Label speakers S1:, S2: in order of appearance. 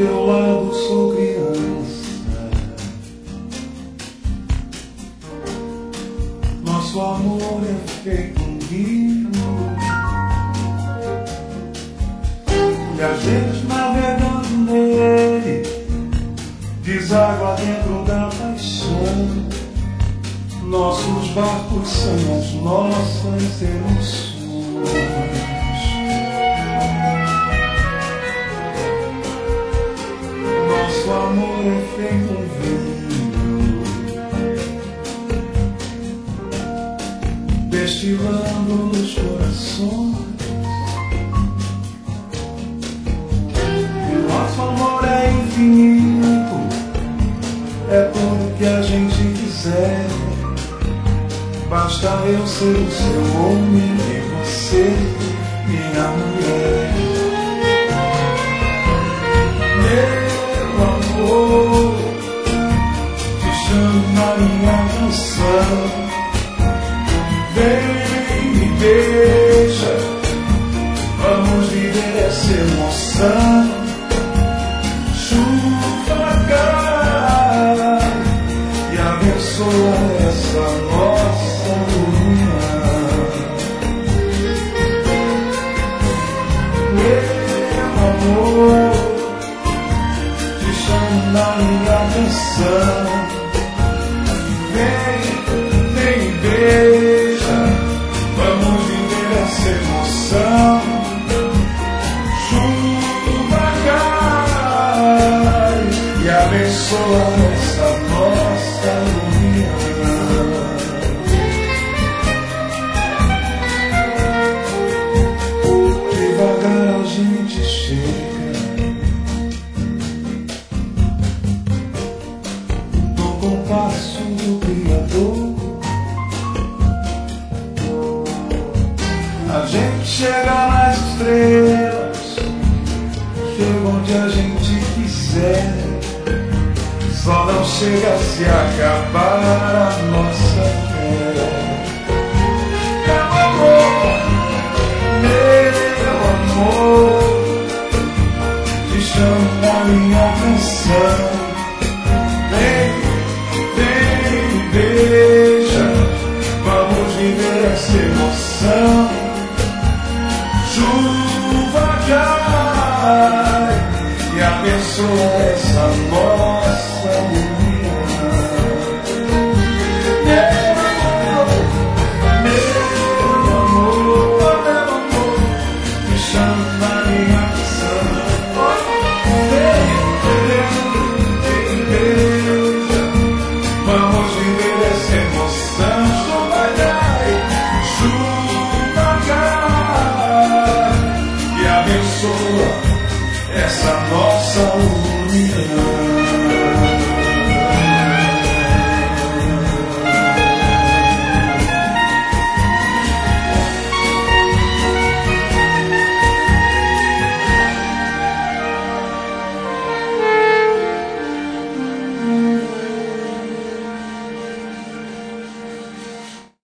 S1: teu lado sou criança. Nosso amor é feito um rio, e a gente navegando nele deságua dentro da paixão. Nossos barcos são as nossas emoções. Nosso amor é feito um vinho, destilando nos corações. E nosso amor é infinito, é tudo que a gente quiser. Basta eu ser o seu homem e você minha mulher. Meu amor, te chamo na minha canção. Vem, me beija, vamos viver essa emoção. Chuva cai e abençoa essa nossa união. Meu amor, te chamo na minha canção. Vem, vem me beija, vamos viver essa emoção. Chuva cai e abençoa essa nossa união. Devagar a gente chega no compasso do Criador. A gente chega nas estrelas, chega onde a gente quiser. Só não chega se acabar a nossa fé. Meu amor, te chamo na minha canção. Vem, vem, me beija, vamos viver essa emoção. Chuva cai e abençoa essa noite.